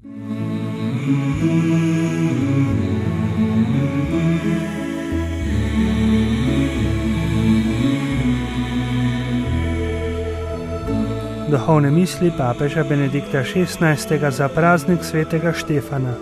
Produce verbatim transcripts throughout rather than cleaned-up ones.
Duhovne misli papeža Benedikta šestnajstega za praznik svetega Štefana.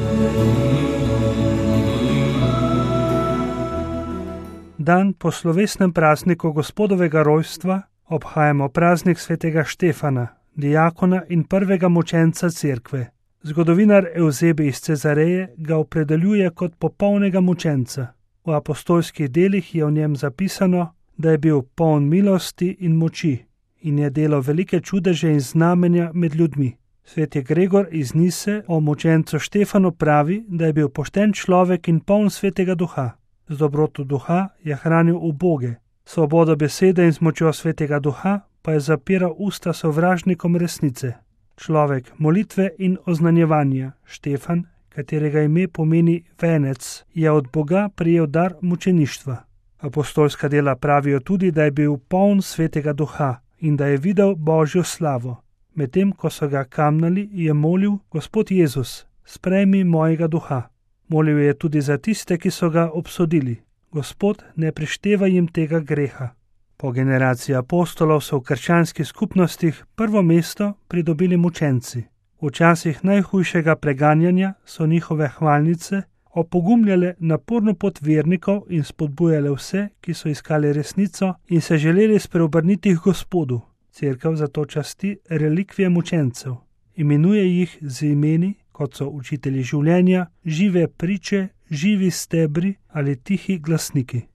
Dan po slovesnem prazniku Gospodovega rojstva obhajamo praznik svetega Štefana, diakona in prvega mučenca cerkve. Zgodovinar Evzebij iz Cezareje ga opredeljuje kot popolnega mučenca. V apostolskih delih je o njem zapisano, da je bil poln milosti in moči in je delal velike čudeže in znamenja med ljudmi. Sveti Gregor iz Nise o mučencu Štefanu pravi, da je bil pošten človek in poln svetega duha. Z dobroto duha je hranil uboge, svobodo besede in z močjo svetega duha pa je zapiral usta sovražnikom resnice. Človek molitve in oznanjevanja, Štefan, katerega ime pomeni venec, je od Boga prijel dar mučeništva. Apostolska dela pravijo tudi, da je bil poln svetega duha in da je videl Božjo slavo. Medtem, ko so ga kamnali, je molil: Gospod Jezus, sprejmi mojega duha. Molil je tudi za tiste, ki so ga obsodili: Gospod, ne prištevaj jim tega greha. Po generaciji apostolov so v krščanskih skupnostih prvo mesto pridobili mučenci. V časih najhujšega preganjanja so njihove hvalnice opogumljale naporno pot vernikov in spodbujale vse, ki so iskali resnico in se želeli spreobrniti k Gospodu. Cerkev zato časti relikvije mučencev. Imenuje jih z imeni, kot so učitelji življenja, žive priče, živi stebri ali tihi glasniki.